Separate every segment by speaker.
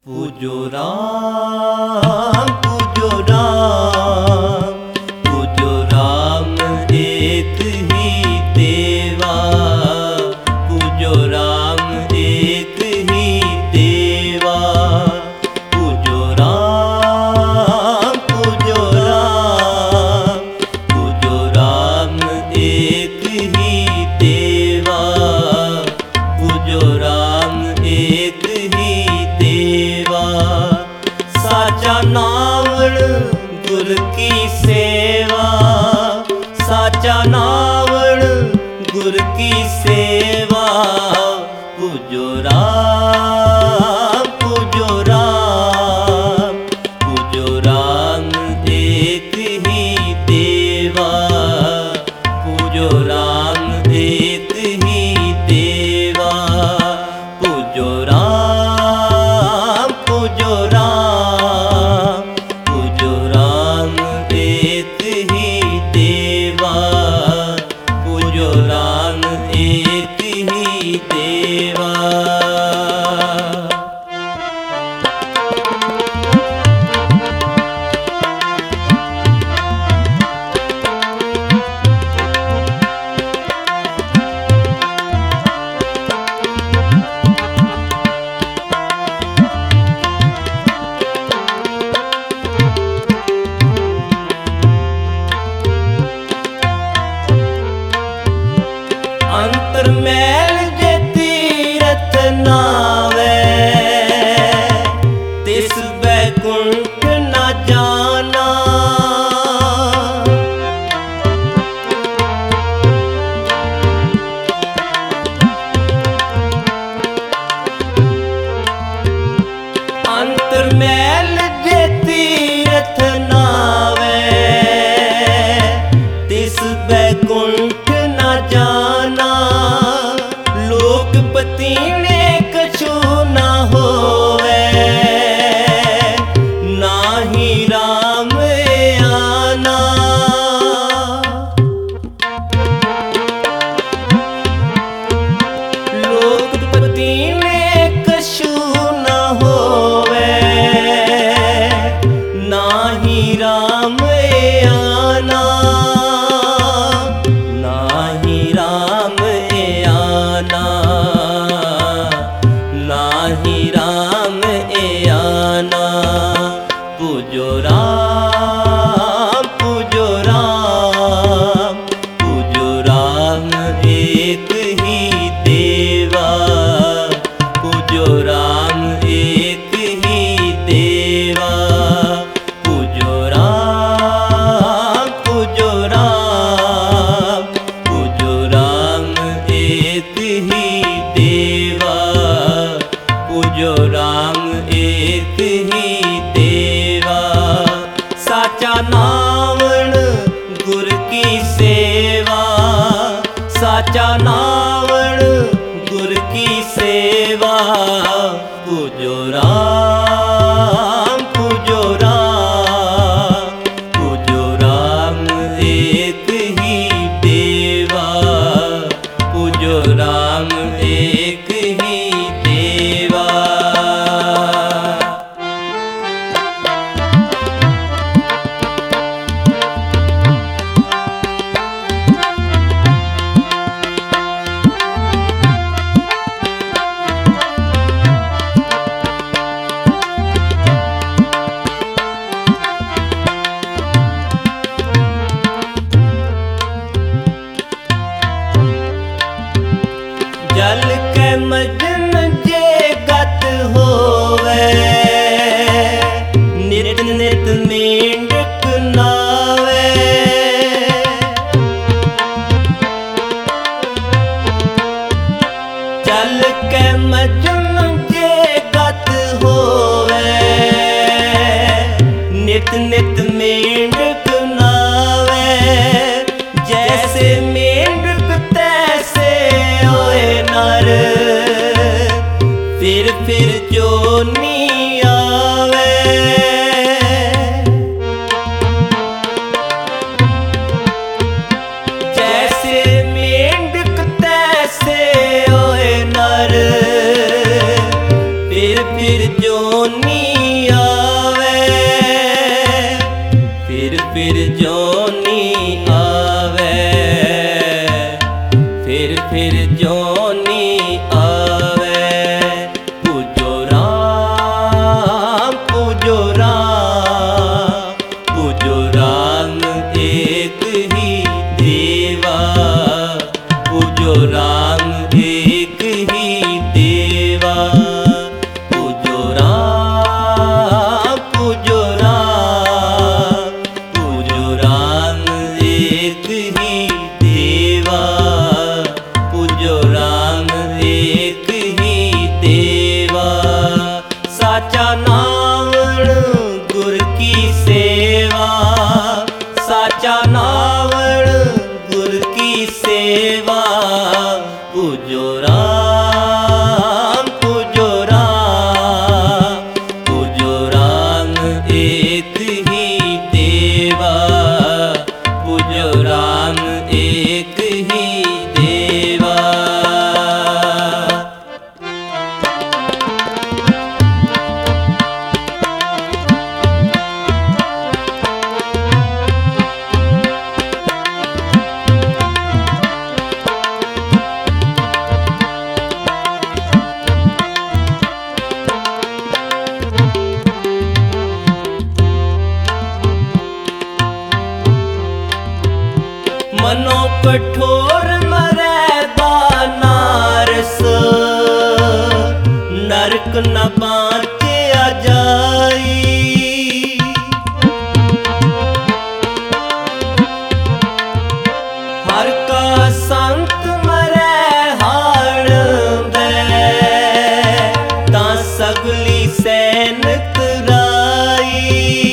Speaker 1: पूजो राम पूजो राम पूजो राम एक ही देवा। पूजो राम एक ही देवा। पूजो राम पूजो राम पूजो राम एक ही देवा। पूजो राम एक ही देवा। साचा नावण गुर की सेवा। साचा नावण गुर की सेवा। पूजो राम पूजो राम पूजो राम एक ही देवा। पूजो राम एक ही देवा। पूजो राम पूजो राम पूजो राम एक ही देवा। पूजो राम एक ही देवा। अंतर मैल जे तीरथ नावे। तिस बैकुंठ न जाना। अंतर मैल जे तीरथ नावे। तिस बैकुंठ न जाना। लोकपति ने कछु न होवे। नाही राम आना। लोकपति ने कछु न होवे। नाही राम आना। नाही राम आना। नाही राम आना। पूजो राम पूजो राम पूजो राम एक ही देवा। पूजो राम एक ही देवा। पूजो राम पूजो राम पूजो राम एक ही देवा। पूजो राम एक ही देवा। साचा नावण गुर की सेवा। साचा नावण गुर की सेवा। पूजो राम पूजो राम पूजो राम एक ही देवा। पूजो राम एक ही देवा। जोनी आवे, फिर जोनी आवे, फिर जोनी आवे। पूजो राम, पूजो राम, पूजो राम एक ही देवा, पूजो राम एक ही देवा। पूजो राम, पूजो राम, पूजो राम एक ही देवा, पूजो राम एक ही देवा। साचा नावण गुर की सेवा, साचा नावण गुर की सेवा। पूजो राम, पूजो राम, पूजो राम एक ही देवा, पूजो राम एक ही देवा। मनो कठोर मरै दानारस, नरक न बाँचया जाई। हर का संत मरै हाड़ दै, तां सगली सैन कराई।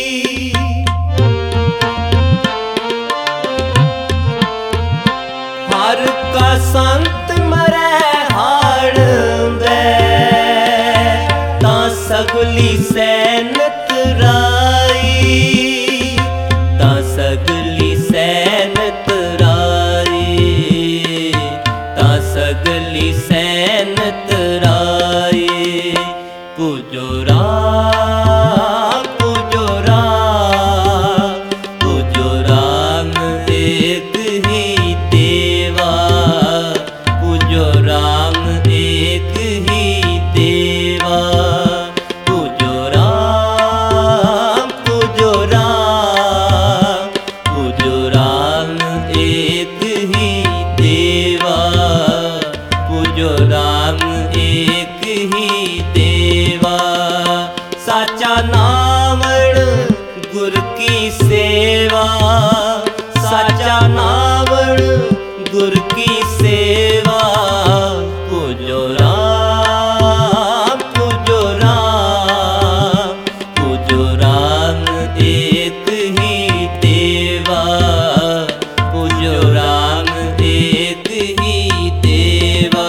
Speaker 1: हर का संत मरै हाड़ दै, तां सगली सैन तराई, तां सगली सैन तराई, तां सगली सैन तराई। पूजो राम, पूजो राम, पूजो राम एक ही देवा, पूजो राम एक ही देवा। पूजो राम, पूजो राम, पूजो राम एक ही देवा, पूजो राम एक ही देवा। साचा नावण गुर की सेवा, साचा नावण गुर की सेवा। पूजो राम, पूजो राम, पूजो राम एक ही देवा, पूजो राम एक ही देवा।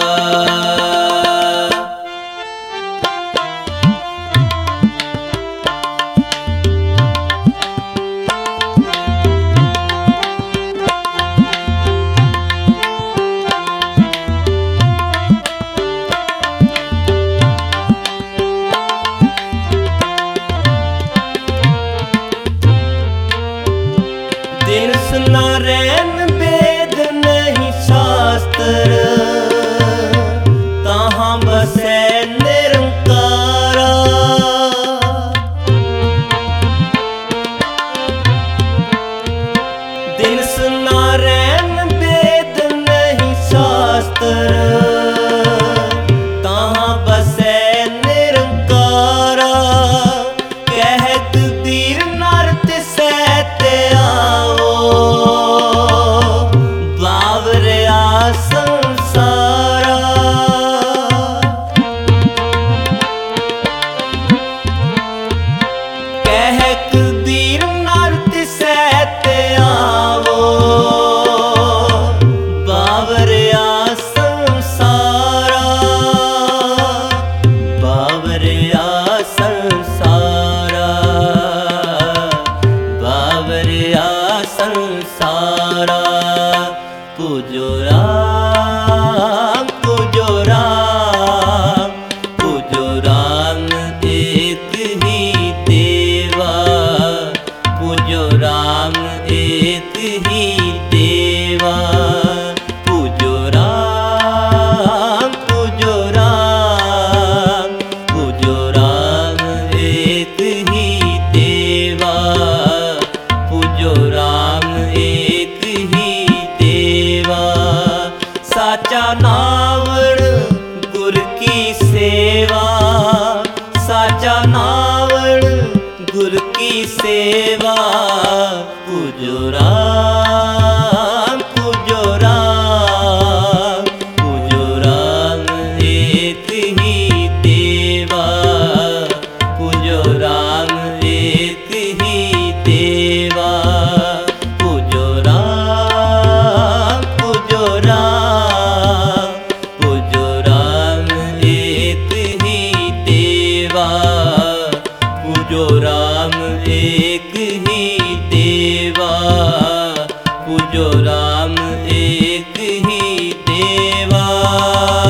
Speaker 1: एक ही देवा, पूजो राम एक ही देवा। साचा नावड़ गुर की सेवा, साचा नावड़ गुर की सेवा। पूजो राम, पूजो राम, पूजो राम एक ही देवा, पूजो राम एक ही देवा। पूजो राम, पूजो राम, पूजो राम एक ही देवा, पूजो राम एक ही देवा, पूजो राम एक ही देवा।